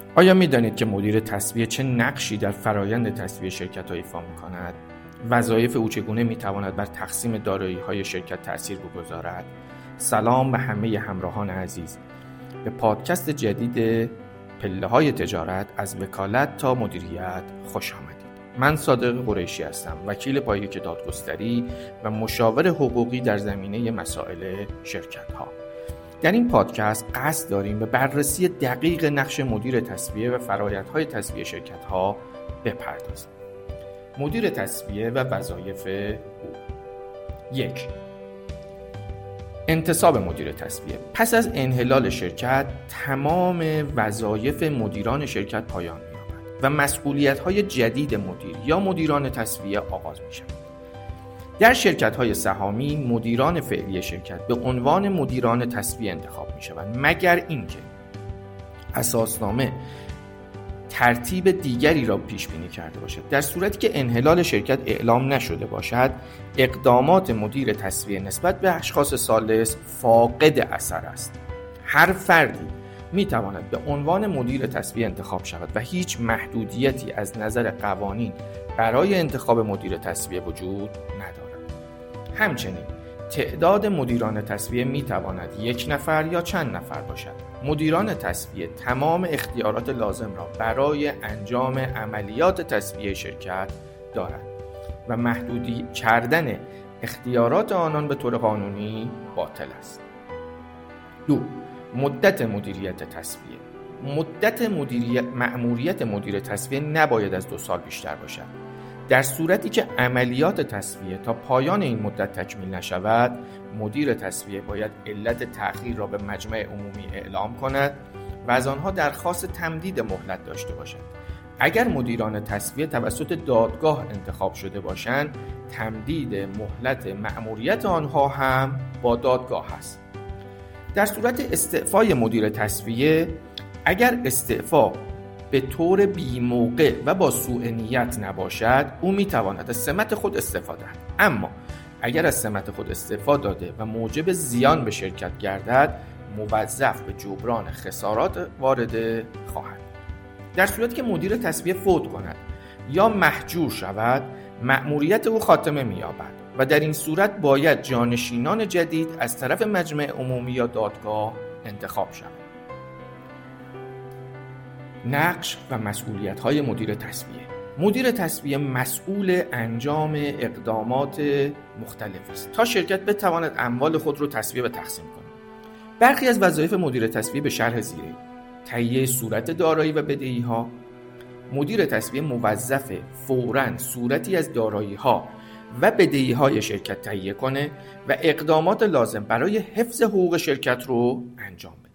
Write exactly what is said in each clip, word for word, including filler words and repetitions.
آیا می‌دانید که مدیر تصفیه چه نقشی در فرایند تصفیه شرکت‌ها ایفا می‌کند؟ وظایف او چگونه می‌تواند بر تقسیم دارایی‌های شرکت تأثیر بگذارد؟ سلام به همه همراهان عزیز. به پادکست جدید پله‌های تجارت از وکالت تا مدیریت خوش آمدید. من صادق قریشی هستم، وکیل پایه‌ای دادگستری و مشاور حقوقی در زمینه مسائل شرکت‌ها. در این پادکست قصد داریم به بررسی دقیق نقش مدیر تصفیه و فرآیندهای تصفیه شرکت‌ها بپردازیم. مدیر تصفیه و وظایف او. یک. انتصاب مدیر تصفیه. پس از انحلال شرکت تمام وظایف مدیران شرکت پایان می‌یابد و مسئولیت‌های جدید مدیر یا مدیران تصفیه آغاز می‌شود. در شرکت‌های سهامی مدیران فعلی شرکت به عنوان مدیران تصفیه انتخاب می‌شوند، مگر اینکه اساسنامه ترتیب دیگری را پیش بینی کرده باشد. در صورتی که انحلال شرکت اعلام نشده باشد، اقدامات مدیر تصفیه نسبت به اشخاص ثالث فاقد اثر است. هر فردی می‌تواند به عنوان مدیر تصفیه انتخاب شود و هیچ محدودیتی از نظر قوانین برای انتخاب مدیر تصفیه وجود ندارد. همچنین تعداد مدیران تصفیه می‌تواند یک نفر یا چند نفر باشد. مدیران تصفیه تمام اختیارات لازم را برای انجام عملیات تصفیه شرکت دارند و محدودی کردن اختیارات آنان به طور قانونی باطل است. دو. مدت مدیریت تصفیه. مدت مدیریت مأموریت مدیر تصفیه نباید از دو سال بیشتر باشد. در صورتی که عملیات تصفیه تا پایان این مدت تکمیل نشود، مدیر تصفیه باید علت تأخیر را به مجمع عمومی اعلام کند و از آنها درخواست تمدید مهلت داشته باشد. اگر مدیران تصفیه توسط دادگاه انتخاب شده باشند، تمدید مهلت مأموریت آنها هم با دادگاه است. در صورت استعفای مدیر تصفیه، اگر استعفا به طور بی موقع و با سوء نیت نباشد، او میتواند از سمت خود استعفا دهد. اما اگر از سمت خود استعفا داده و موجب زیان به شرکت گردد، موظف به جبران خسارات وارده خواهد. در صورتی که مدیر تصفیه فوت کند یا مهجور شود، مأموریت او خاتمه می‌یابد و در این صورت باید جانشینان جدید از طرف مجمع عمومی یا دادگاه انتخاب شود. نقش و مسئولیت‌های مدیر تصفیه. مدیر تصفیه مسئول انجام اقدامات مختلفی است تا شرکت بتواند اموال خود را تصفیه و تقسیم کند. برخی از وظایف مدیر تصفیه به شرح زیرین: تهیه صورت دارایی و بدهی‌ها. مدیر تصفیه موظف فوراً صورتی از دارایی‌ها و بدهی‌های شرکت تهیه کنه و اقدامات لازم برای حفظ حقوق شرکت رو انجام بده.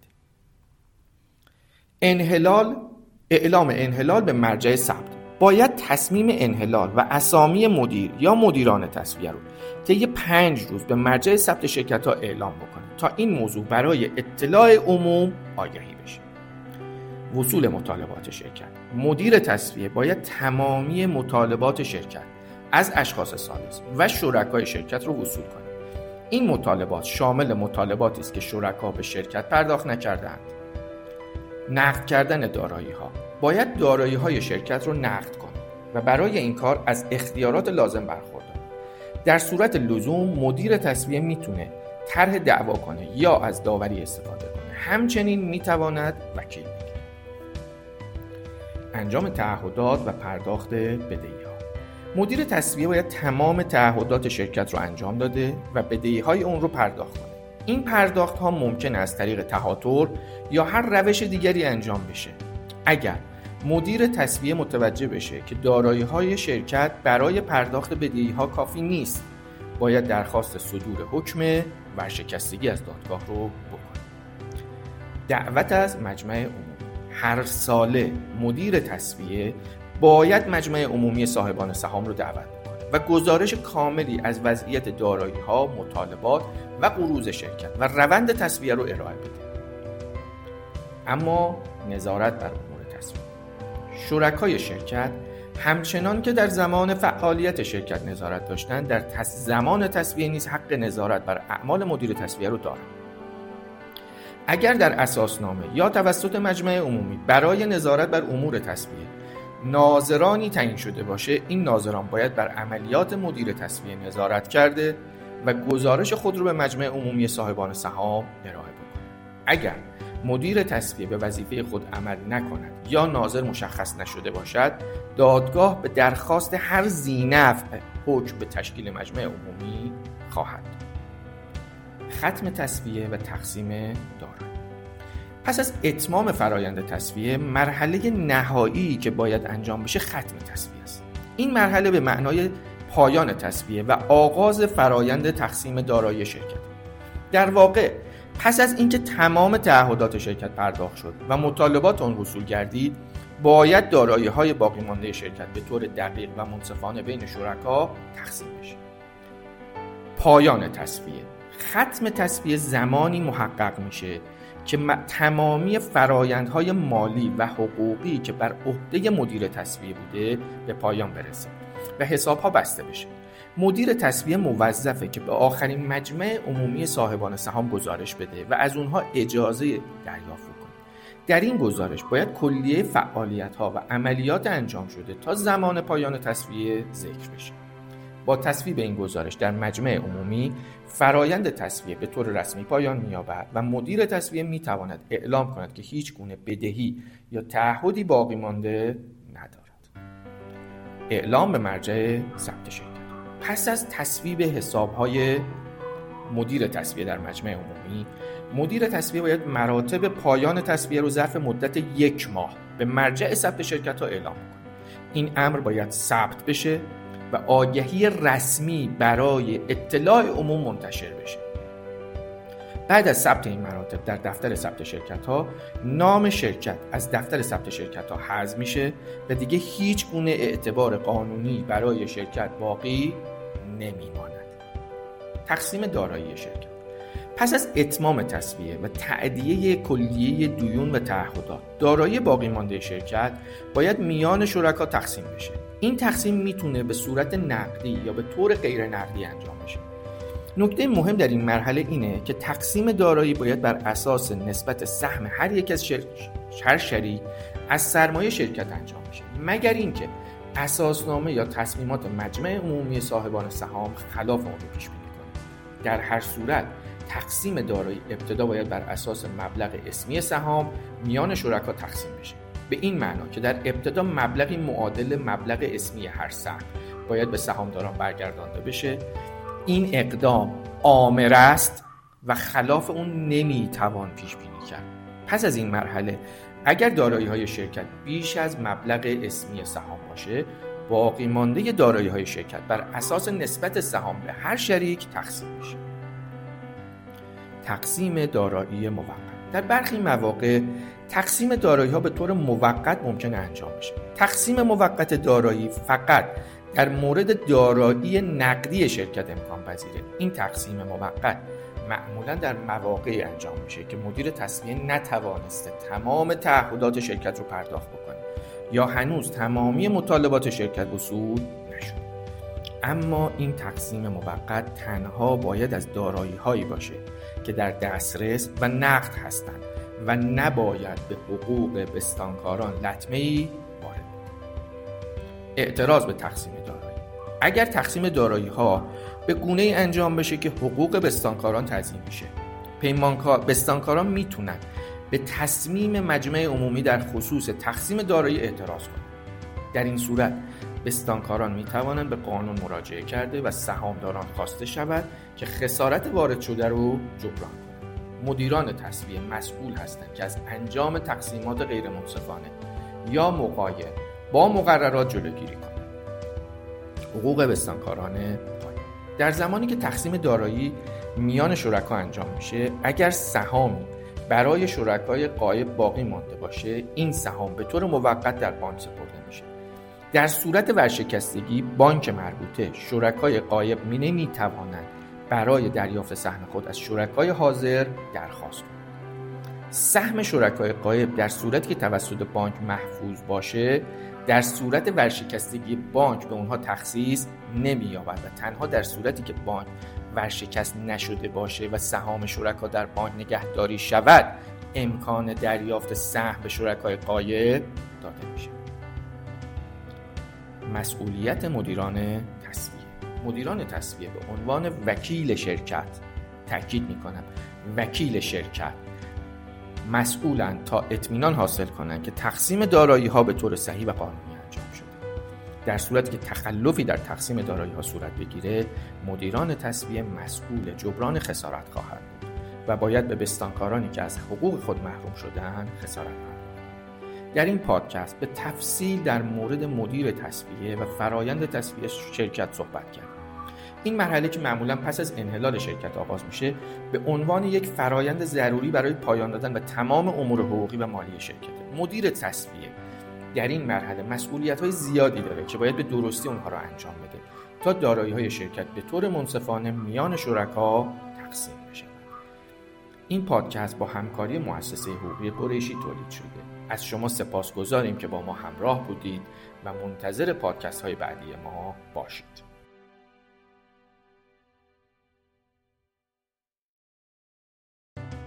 انحلال اعلام انحلال به مرجع ثبت. باید تصمیم انحلال و اسامی مدیر یا مدیران تصفیه رو طی پنج روز به مرجع ثبت شرکت‌ها اعلام بکنه تا این موضوع برای اطلاع عموم آگهی بشه. وصول مطالبات شرکت. مدیر تصفیه باید تمامی مطالبات شرکت از اشخاص ثالث و شرکای شرکت رو وصول کنه. این مطالبات شامل مطالباتی است که شرکا به شرکت پرداخت نکردند. نقد کردن دارایی‌ها. باید دارایی‌های شرکت رو نقد کنه و برای این کار از اختیارات لازم برخوردار. در صورت لزوم مدیر تصفیه میتونه طرح دعوا کنه یا از داوری استفاده کنه. همچنین میتواند وکیل بگیره. انجام تعهدات و پرداخت بدهی‌ها. مدیر تصفیه باید تمام تعهدات شرکت رو انجام داده و بدهی‌های اون رو پرداخت کنه. این پرداخت ها ممکن است از طریق تهاتر یا هر روش دیگری انجام بشه. اگر مدیر تصفیه متوجه بشه که دارایی‌های شرکت برای پرداخت بدهی‌ها کافی نیست، باید درخواست صدور حکم ورشکستگی از دادگاه رو بکنه. دعوت از مجمع عمومی. هر ساله مدیر تصفیه باید مجمع عمومی صاحبان سهام رو دعوت کنه و گزارش کاملی از وضعیت دارایی‌ها، مطالبات و قروض شرکت و روند تصفیه رو ارائه بده. اما نظارت بر امور تصفیه. شرکای شرکت همچنان که در زمان فعالیت شرکت نظارت داشتند، در تص... زمان تصفیه نیز حق نظارت بر اعمال مدیر تصفیه رو دارند. اگر در اساسنامه یا توسط مجمع عمومی برای نظارت بر امور تصفیه ناظرانی تعیین شده باشه، این ناظران باید بر عملیات مدیر تصفیه نظارت کرده و گزارش خود رو به مجمع عمومی صاحبان سهام ارائه بکنه. اگر مدیر تصفیه به وظیفه خود عمل نکند یا ناظر مشخص نشده باشد، دادگاه به درخواست هر ذی‌نفع حکم به تشکیل مجمع عمومی خواهد داد. ختم تصفیه و تقسیم دارایی. پس از اتمام فرایند تصفیه، مرحله نهایی که باید انجام بشه ختم تصفیه است. این مرحله به معنای پایان تصفیه و آغاز فرایند تقسیم دارایی شرکت. در واقع پس از اینکه تمام تعهدات شرکت پرداخت شد و مطالبات آن وصول گردید، باید دارایی‌های باقی مانده شرکت به طور دقیق و منصفانه بین شرکا تقسیم بشه. پایان تصفیه. ختم تصفیه زمانی محقق میشه که تمامی فرایندهای مالی و حقوقی که بر عهده مدیر تصفیه بوده به پایان برسه و حسابها بسته بشه. مدیر تصفیه موظفه که به آخرین مجمع عمومی صاحبان سهام گزارش بده و از اونها اجازه دریافت کنه. در این گزارش باید کلیه فعالیت‌ها و عملیات انجام شده تا زمان پایان تصفیه ذکر بشه. با تصویب این گزارش در مجمع عمومی، فرایند تصفیه به طور رسمی پایان می‌یابد و مدیر تصفیه می‌تواند اعلام کند که هیچ گونه بدهی یا تعهدی باقی مانده ندارد. اعلام به مرجع ثبت شرکت. پس از تصویب حساب‌های مدیر تصفیه در مجمع عمومی، مدیر تصفیه باید مراتب پایان تصفیه رو ظرف مدت یک ماه به مرجع ثبت شرکت‌ها اعلام کنه. این امر باید ثبت بشه و آگهی رسمی برای اطلاع عموم منتشر بشه. بعد از ثبت این مراتب در دفتر ثبت شرکت‌ها، نام شرکت از دفتر ثبت شرکت‌ها حذف میشه و دیگه هیچ گونه اعتبار قانونی برای شرکت باقی نمیماند. تقسیم دارایی شرکت. پس از اتمام تصفیه و تأدیه کلیه دیون و تعهدات، دارایی باقی مانده شرکت باید میان شرکا تقسیم بشه. این تقسیم میتونه به صورت نقدی یا به طور غیر نقدی انجام بشه. نکته مهم در این مرحله اینه که تقسیم دارایی باید بر اساس نسبت سهم هر یک از شر... هر شریک از سرمایه شرکت انجام بشه، مگر اینکه اساسنامه یا تصمیمات مجمع عمومی صاحبان سهام خلاف اون رو پیش بینی کنه. در هر صورت تقسیم دارایی ابتدا باید بر اساس مبلغ اسمی سهام میان شرکا تقسیم بشه. به این معنا که در ابتدا مبلغی معادل مبلغ اسمی هر سهم باید به سهامداران برگردانده بشه. این اقدام آمر است و خلاف اون نمیتوان پیش بینی کرد. پس از این مرحله اگر دارایی‌های شرکت بیش از مبلغ اسمی سهام باشه، باقی مانده دارایی‌های شرکت بر اساس نسبت سهام به هر شریک تقسیم میشه. تقسیم دارایی موقت. در برخی مواقع تقسیم دارایی‌ها به طور موقت ممکنه انجام بشه. تقسیم موقت دارایی فقط در مورد دارایی نقدی شرکت امکان پذیره. این تقسیم موقت معمولا در مواقعی انجام میشه که مدیر تصفیه نتوانسته تمام تعهدات شرکت رو پرداخت بکنه یا هنوز تمامی مطالبات شرکت وصول نشده. اما این تقسیم موقت تنها باید از دارایی‌هایی باشه که در دسترس و نقد هستند و نباید به حقوق بستانکاران لطمه‌ای وارد بکنه. اعتراض به تقسیم دارایی. اگر تقسیم دارایی‌ها به گونه‌ای انجام بشه که حقوق بستانکاران تضییع میشه، پیمانکار بستانکاران میتونن به تصمیم مجمع عمومی در خصوص تقسیم دارایی اعتراض کنند. در این صورت بستانکاران میتوانند به قانون مراجعه کرده و سهامداران خواسته شود که خسارت وارد شده رو جبران کنند. مدیران تصفیه مسئول هستند که از انجام تقسیمات غیر منصفانه یا مغایر با مقررات جلوگیری کنند. حقوق بستانکاران پایین. در زمانی که تقسیم دارایی میان شرکا انجام میشه، اگر سهامی برای شرکای غایب باقی مانده باشه، این سهام به طور موقت در بانک سپرده میشه. در صورت ورشکستگی بانک مربوطه شرکای غایب می نمیتوانند برای دریافت سهم خود از شرکای حاضر درخواست کنند. سهم شرکای غایب در صورتی که توسط بانک محفوظ باشه، در صورت ورشکستگی بانک به اونها تخصیص نمی‌یابد و تنها در صورتی که بانک ورشکست نشده باشه و سهام شرکا در بانک نگهداری شود امکان دریافت سهم به شرکای غایب داده میشه. مسئولیت مدیران تصفیه. مدیران تصفیه به عنوان وکیل شرکت، تاکید میکنم وکیل شرکت، مسئولند تا اطمینان حاصل کنند که تقسیم دارایی ها به طور صحیح و قانونی انجام شده. در صورتی که تخلفی در تقسیم دارایی ها صورت بگیره، مدیران تصفیه مسئول جبران خسارت خواهند بود و باید به بستانکارانی که از حقوق خود محروم شدند خسارت کنند. در این پادکست به تفصیل در مورد مدیر تصفیه و فرایند تصفیه شرکت صحبت کردیم. این مرحله که معمولا پس از انحلال شرکت آغاز میشه به عنوان یک فرایند ضروری برای پایان دادن به تمام امور حقوقی و مالی شرکت. مدیر تصفیه در این مرحله مسئولیت‌های زیادی داره که باید به درستی اونها را انجام بده تا دارایی‌های شرکت به طور منصفانه میان شرکا تقسیم بشه. این پادکست با همکاری مؤسسه حقوقی قریشی تولید شده. از شما سپاسگزاریم که با ما همراه بودید و منتظر پادکست‌های بعدی ما باشید.